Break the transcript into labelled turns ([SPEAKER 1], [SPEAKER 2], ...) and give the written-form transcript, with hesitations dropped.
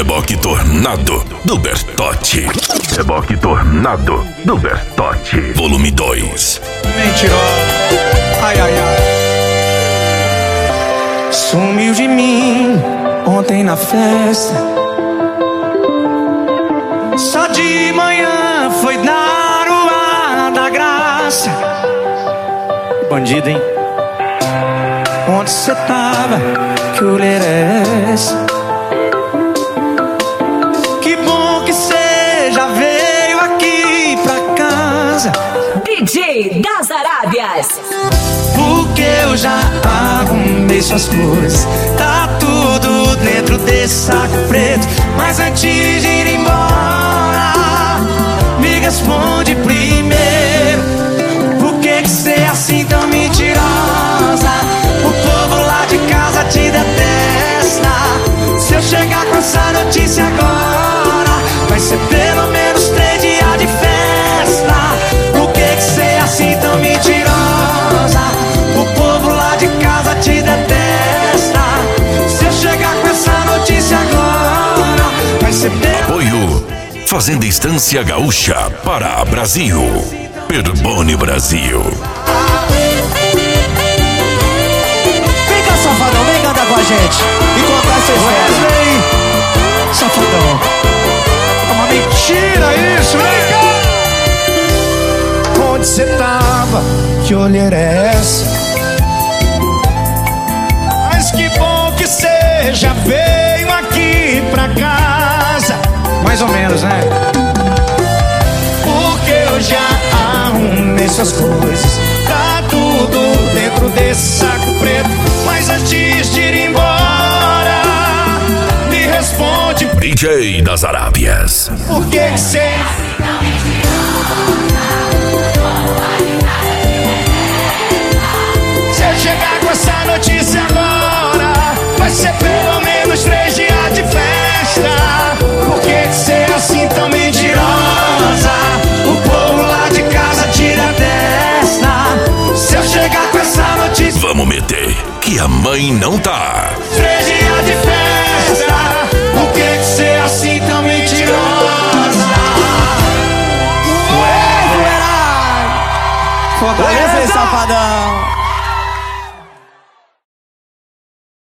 [SPEAKER 1] Reboque Tornado do Bertotti. Reboque Tornado do Bertotti. Volume 2.
[SPEAKER 2] Mentirosa. Ai, ai, ai. Sumiu de mim ontem na festa. Só de manhã foi dar o ar da graça. Bandido, hein? Onde cê tava? Que olheira é essa? Que bom que cê já veio aqui pra casa.
[SPEAKER 3] DJ das Arábias.
[SPEAKER 2] Porque eu já arrumei suas coisas. Tá tudo dentro desse saco preto. Mas antes de ir embora, me responde primeiro. Por que cê é assim tão mentirosa? O povo lá de casa te detesta. Se eu chegar com essa notícia agora, vai ser pelo menos 3 dias de festa. Por que cê é assim tão mentirosa? O povo lá de casa te detesta. Se eu chegar com essa notícia agora, vai ser pelo
[SPEAKER 1] Apoio Fazenda Estância Gaúcha para Brasil. Perbone Brasil.
[SPEAKER 2] Vem cá, safadão, vem cantar com a gente e contar seus versos. Safadão. É uma mentira isso, vem cá. Onde cê tava? Que olheira é essa? Mas que bom que cê já veio aqui pra casa. Mais ou menos, né? Porque eu já arrumei suas coisas. Tá tudo dentro desse saco preto. Mas antes de ir embora, me responde.
[SPEAKER 1] DJ das Arábias.
[SPEAKER 2] Por que cê... Se eu chegar com essa notícia agora, vai ser pelo menos 3 dias de festa. Por que cê é assim tão mentirosa? O povo lá de casa tira a testa. Se eu chegar com essa notícia,
[SPEAKER 1] Vamos meter que a mãe não tá.